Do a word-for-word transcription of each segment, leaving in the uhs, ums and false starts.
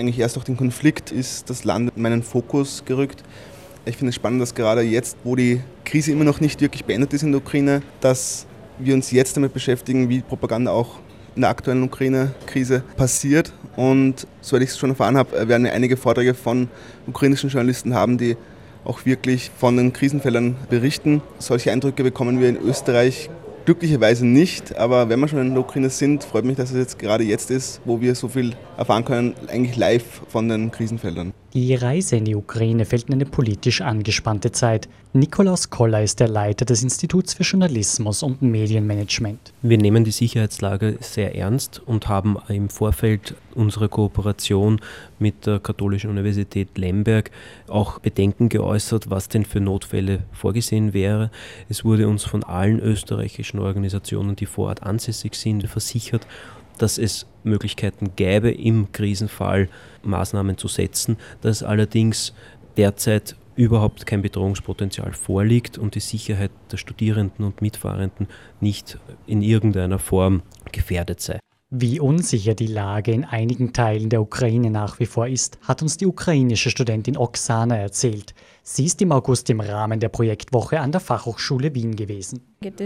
eigentlich erst durch den Konflikt ist das Land in meinen Fokus gerückt. Ich finde es spannend, dass gerade jetzt, wo die Krise immer noch nicht wirklich beendet ist in der Ukraine, dass wir uns jetzt damit beschäftigen, wie Propaganda auch in der aktuellen Ukraine-Krise passiert. Und soweit ich es schon erfahren habe, werden wir einige Vorträge von ukrainischen Journalisten haben, die auch wirklich von den Krisenfällen berichten. Solche Eindrücke bekommen wir in Österreich glücklicherweise nicht, aber wenn wir schon in der Ukraine sind, freut mich, dass es jetzt gerade jetzt ist, wo wir so viel erfahren können, eigentlich live von den Krisenfeldern. Die Reise in die Ukraine fällt in eine politisch angespannte Zeit. Nikolaus Koller ist der Leiter des Instituts für Journalismus und Medienmanagement. Wir nehmen die Sicherheitslage sehr ernst und haben im Vorfeld unserer Kooperation mit der Katholischen Universität Lemberg auch Bedenken geäußert, was denn für Notfälle vorgesehen wäre. Es wurde uns von allen österreichischen Organisationen, die vor Ort ansässig sind, versichert, dass es Möglichkeiten gäbe, im Krisenfall Maßnahmen zu setzen, dass allerdings derzeit überhaupt kein Bedrohungspotenzial vorliegt und die Sicherheit der Studierenden und Mitfahrenden nicht in irgendeiner Form gefährdet sei. Wie unsicher die Lage in einigen Teilen der Ukraine nach wie vor ist, hat uns die ukrainische Studentin Oksana erzählt. Sie ist im August im Rahmen der Projektwoche an der Fachhochschule Wien gewesen.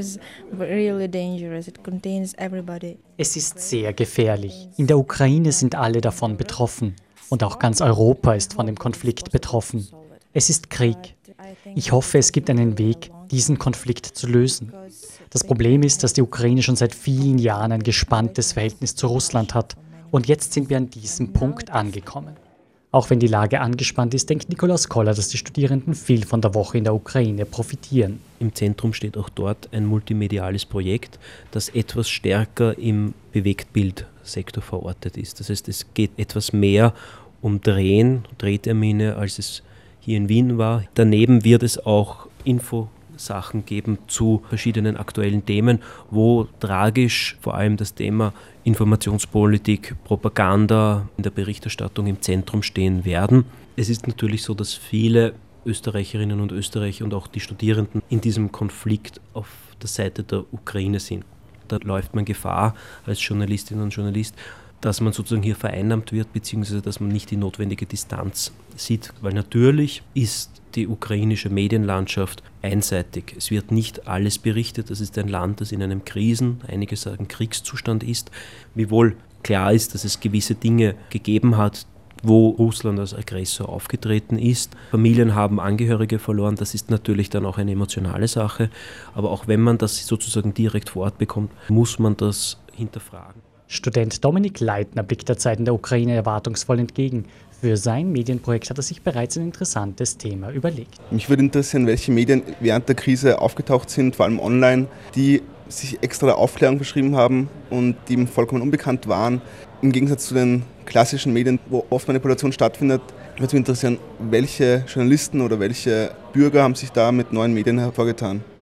Es ist sehr gefährlich. In der Ukraine sind alle davon betroffen. Und auch ganz Europa ist von dem Konflikt betroffen. Es ist Krieg. Ich hoffe, es gibt einen Weg, diesen Konflikt zu lösen. Das Problem ist, dass die Ukraine schon seit vielen Jahren ein gespanntes Verhältnis zu Russland hat. Und jetzt sind wir an diesem Punkt angekommen. Auch wenn die Lage angespannt ist, denkt Nikolaus Koller, dass die Studierenden viel von der Woche in der Ukraine profitieren. Im Zentrum steht auch dort ein multimediales Projekt, das etwas stärker im Bewegtbildsektor verortet ist. Das heißt, es geht etwas mehr um Drehen, Drehtermine, als es hier in Wien war. Daneben wird es auch Infosachen geben zu verschiedenen aktuellen Themen, wo tragisch vor allem das Thema Informationspolitik, Propaganda in der Berichterstattung im Zentrum stehen werden. Es ist natürlich so, dass viele Österreicherinnen und Österreicher und auch die Studierenden in diesem Konflikt auf der Seite der Ukraine sind. Da läuft man Gefahr als Journalistin und Journalist, dass man sozusagen hier vereinnahmt wird, beziehungsweise dass man nicht die notwendige Distanz sieht. Weil natürlich ist die ukrainische Medienlandschaft einseitig. Es wird nicht alles berichtet. Das ist ein Land, das in einem Krisen-, einige sagen Kriegszustand ist. Wiewohl klar ist, dass es gewisse Dinge gegeben hat, wo Russland als Aggressor aufgetreten ist. Familien haben Angehörige verloren. Das ist natürlich dann auch eine emotionale Sache. Aber auch wenn man das sozusagen direkt vor Ort bekommt, muss man das hinterfragen. Student Dominik Leitner blickt der Zeit in der Ukraine erwartungsvoll entgegen. Für sein Medienprojekt hat er sich bereits ein interessantes Thema überlegt. Mich würde interessieren, welche Medien während der Krise aufgetaucht sind, vor allem online, die sich extra der Aufklärung verschrieben haben und die ihm vollkommen unbekannt waren. Im Gegensatz zu den klassischen Medien, wo oft Manipulation stattfindet, würde mich interessieren, welche Journalisten oder welche Bürger haben sich da mit neuen Medien hervorgetan.